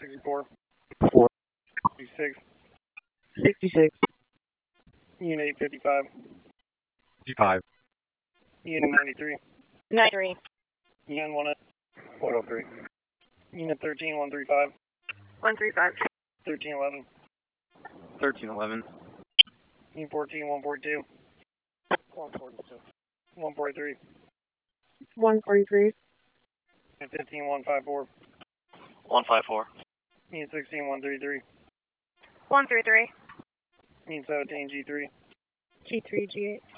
64, 4, 66, 66, Unit 855, 55, Unit 93, 93, Unit 103, Unit 13, 135, 135, 1311, 1311, Unit 14, 142, 142, 143, 143, Unit 15, 154, 154, Unit 16, 133, 133, Unit 17, G3, G3, G8.